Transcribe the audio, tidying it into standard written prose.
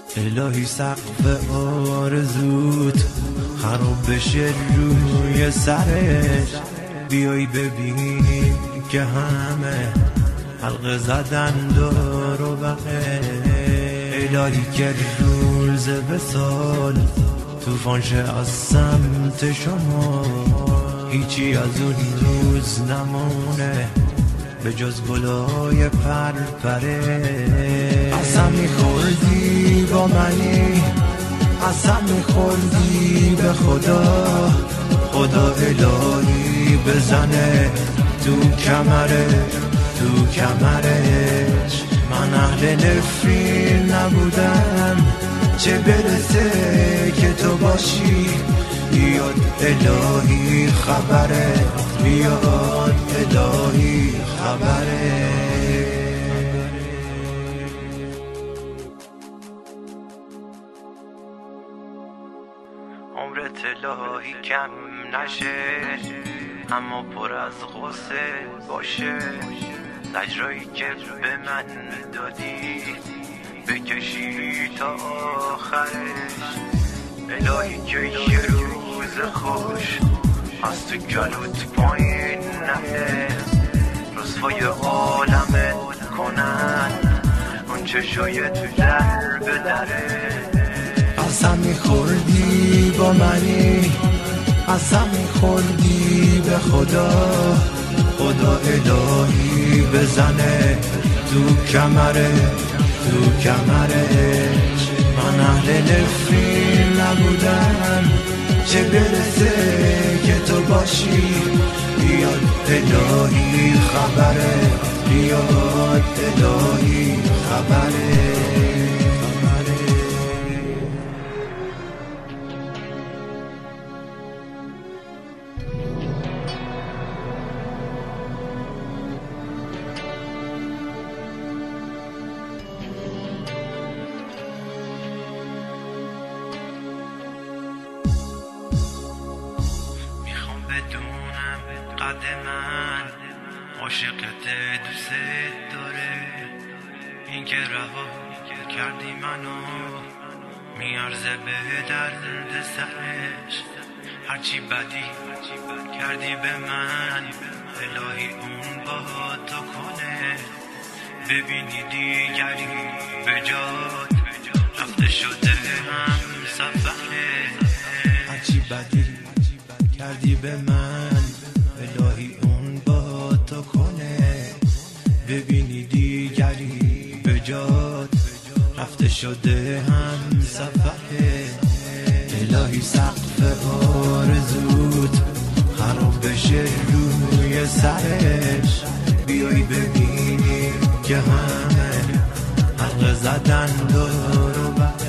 الهی سقف آرزوت خراب بشه روی سرش، بیای ببینی که همه حلقه زدن دور و بره. الهی که روز وصال طوفان شه از سمت شما، هیچی از اون روز نمونه به جز گلای پرپره. قسم میخوردی با منی، قسم میخوردی به خدا، خدا الهی بزنه تو کمرش. من اهل نفرین نبودم، چه برسه که تو باشی. بیاد الهی خبره، بیاد الهی خبره. عمرت الهی کم نشه، اما پر از غصه باشه. زجرایی که به من دادی بکشی تا آخرش. الهی که یه روز خوش از تو گلوت پایین نهه، رسوای عالمت کنن اون چشای تو در به دره. قسم میخوردی با منی، قسم میخوردی به خدا، خدا الهی بزنه تو کمرش. من اهل نفرین نبودم، چه برسه که تو باشی. بیاد الهی خبره، بیاد الهی خبره. بدونم قد من عاشقت دوست داره، این که رها کردی منو میارزه به درد سرش. هرچی بدی کردی به من الهی اون با تو کنه. ببینی دیگری به جات رفته شده هم سفره. هرچی بدی کردی به من الهی اون با تو کنه. ببینی دیگری به جات رفته شده هم سفره. الهی سقف آرزوت خراب بشه روی سرش، بیای ببینی که همه حلقه زدن دور و بر.